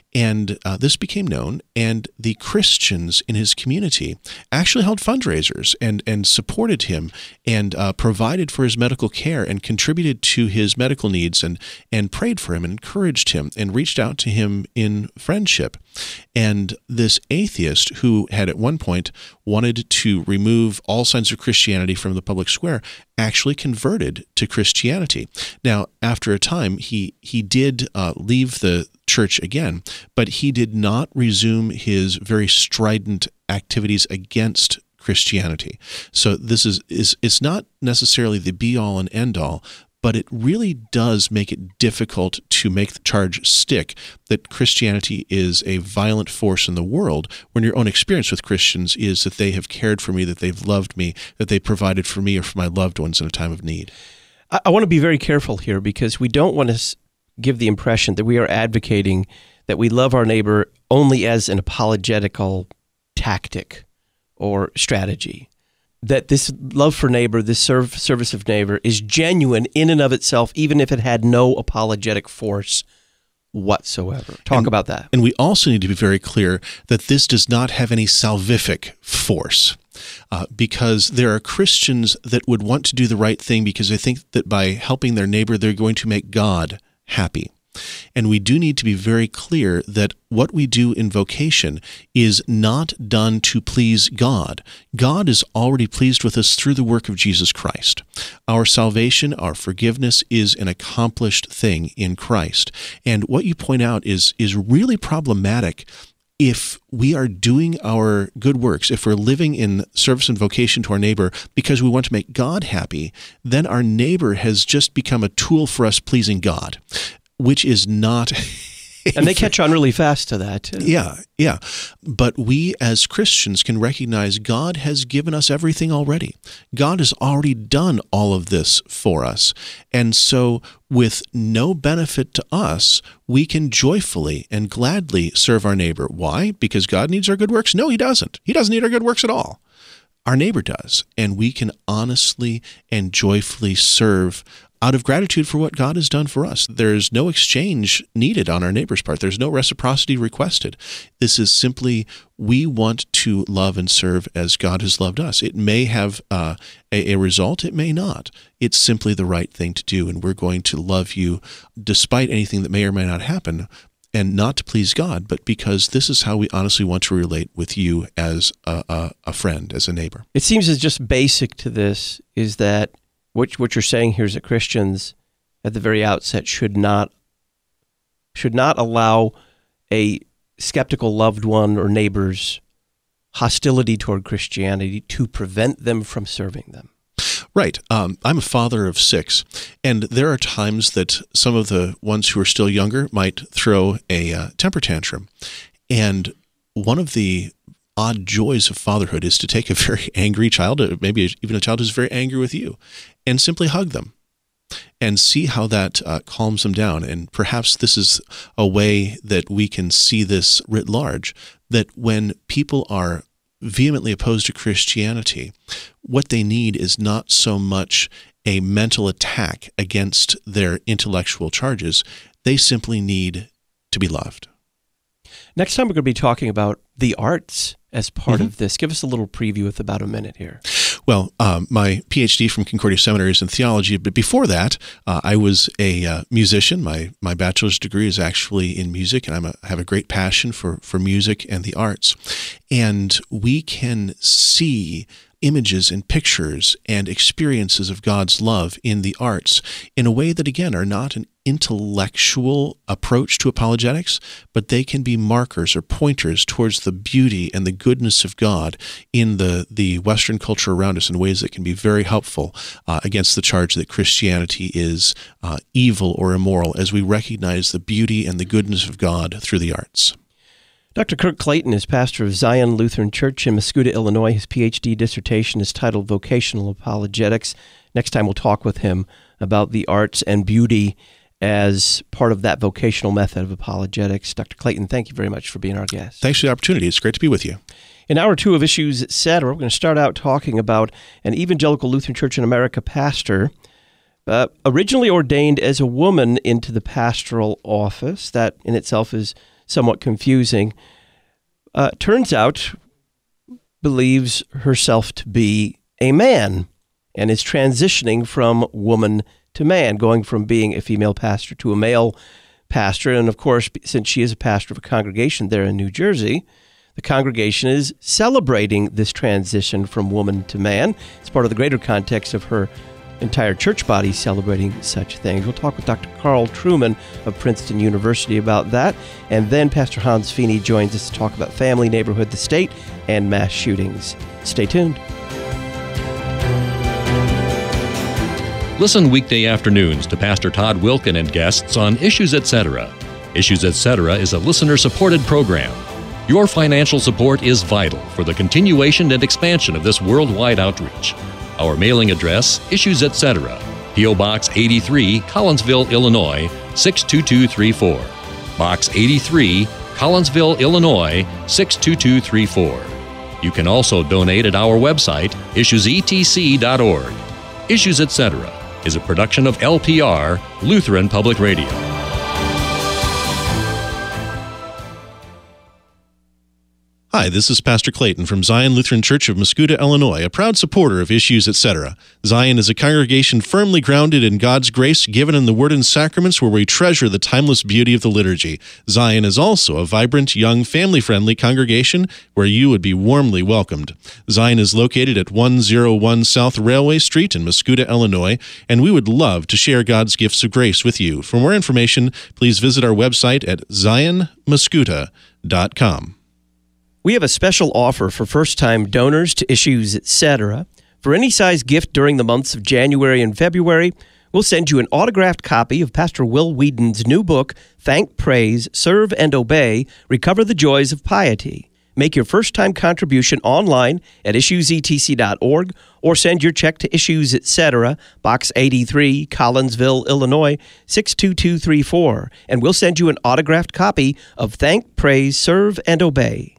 And uh, this became known, and the Christians in his community actually held fundraisers and, and supported him and uh, provided for his medical care and contributed to his medical needs and, and prayed for him and encouraged him and reached out to him in friendship. And this atheist, who had at one point wanted to remove all signs of Christianity from the public square, actually converted to Christianity. Now, after a time, he, he did uh, leave the church again, but he did not resume his very strident activities against Christianity. So this is, is it's not necessarily the be-all and end-all, but it really does make it difficult to make the charge stick that Christianity is a violent force in the world when your own experience with Christians is that they have cared for me, that they've loved me, that they provided for me or for my loved ones in a time of need. I, I want to be very careful here because we don't want to give the impression that we are advocating that we love our neighbor only as an apologetical tactic or strategy. That this love for neighbor, this serve, service of neighbor is genuine in and of itself, even if it had no apologetic force whatsoever. Talk and, about that. And we also need to be very clear that this does not have any salvific force. Uh, because there are Christians that would want to do the right thing because they think that by helping their neighbor, they're going to make God happy. And we do need to be very clear that what we do in vocation is not done to please God. God is already pleased with us through the work of Jesus Christ. Our salvation, our forgiveness is an accomplished thing in Christ. And what you point out is, is really problematic. If we are doing our good works, if we're living in service and vocation to our neighbor because we want to make God happy, then our neighbor has just become a tool for us pleasing God, which is not... And they catch on really fast to that, too. Yeah, yeah. But we as Christians can recognize God has given us everything already. God has already done all of this for us. And so with no benefit to us, we can joyfully and gladly serve our neighbor. Why? Because God needs our good works? No, he doesn't. He doesn't need our good works at all. Our neighbor does. And we can honestly and joyfully serve out of gratitude for what God has done for us. There's no exchange needed on our neighbor's part. There's no reciprocity requested. This is simply, we want to love and serve as God has loved us. It may have uh, a, a result, it may not. It's simply the right thing to do, and we're going to love you despite anything that may or may not happen, and not to please God, but because this is how we honestly want to relate with you as a, a, a friend, as a neighbor. It seems as just basic to this is that What, what you're saying here is that Christians at the very outset should not should not allow a skeptical loved one or neighbor's hostility toward Christianity to prevent them from serving them. Right. Um, I'm a father of six, and there are times that some of the ones who are still younger might throw a uh, temper tantrum. And one of the odd joys of fatherhood is to take a very angry child, maybe even a child who's very angry with you, and simply hug them and see how that uh, calms them down. And perhaps this is a way that we can see this writ large, that when people are vehemently opposed to Christianity, what they need is not so much a mental attack against their intellectual charges. They simply need to be loved. Next time we're going to be talking about the arts as part mm-hmm. of this. Give us a little preview with about a minute here. Well, um, my P H D from Concordia Seminary is in theology, but before that, uh, I was a uh, musician. My my bachelor's degree is actually in music, and I'm a, I have a great passion for, for music and the arts. And we can see images and pictures and experiences of God's love in the arts in a way that, again, are not an intellectual approach to apologetics, but they can be markers or pointers towards the beauty and the goodness of God in the, the Western culture around us in ways that can be very helpful uh, against the charge that Christianity is uh, evil or immoral, as we recognize the beauty and the goodness of God through the arts. Doctor Kirk Clayton is pastor of Zion Lutheran Church in Mascoutah, Illinois. His P H D dissertation is titled Vocational Apologetics. Next time we'll talk with him about the arts and beauty as part of that vocational method of apologetics. Doctor Clayton, thank you very much for being our guest. Thanks for the opportunity. It's great to be with you. In hour two of Issues, et cetera, we're going to start out talking about an Evangelical Lutheran Church in America pastor, uh, originally ordained as a woman into the pastoral office. That in itself is somewhat confusing. Uh, turns out, believes herself to be a man and is transitioning from woman to man, going from being a female pastor to a male pastor. And of course, since she is a pastor of a congregation there in New Jersey, the congregation is celebrating this transition from woman to man. It's part of the greater context of her entire church body celebrating such things. We'll talk with Doctor Carl Trueman of Princeton University about that. And then Pastor Hans Feeney joins us to talk about family, neighborhood, the state, and mass shootings. Stay tuned. Listen weekday afternoons to Pastor Todd Wilkin and guests on Issues et cetera. Issues et cetera is a listener-supported program. Your financial support is vital for the continuation and expansion of this worldwide outreach. Our mailing address, Issues et cetera, P O. Box eighty-three, Collinsville, Illinois, six two two three four. Box eighty-three, Collinsville, Illinois, six two two three four. You can also donate at our website, issues e t c dot org. Issues et cetera is a production of L P R, Lutheran Public Radio. Hi, this is Pastor Clayton from Zion Lutheran Church of Mascoutah, Illinois, a proud supporter of Issues et cetera. Zion is a congregation firmly grounded in God's grace given in the Word and Sacraments, where we treasure the timeless beauty of the liturgy. Zion is also a vibrant, young, family-friendly congregation where you would be warmly welcomed. Zion is located at one oh one South Railway Street in Mascoutah, Illinois, and we would love to share God's gifts of grace with you. For more information, please visit our website at zion mascoutah dot com. We have a special offer for first-time donors to Issues, et cetera. For any size gift during the months of January and February, we'll send you an autographed copy of Pastor Will Whedon's new book, Thank, Praise, Serve, and Obey, Recover the Joys of Piety. Make your first-time contribution online at issues e t c dot org or send your check to Issues, et cetera, Box eighty-three, Collinsville, Illinois, six two two three four, and we'll send you an autographed copy of Thank, Praise, Serve, and Obey.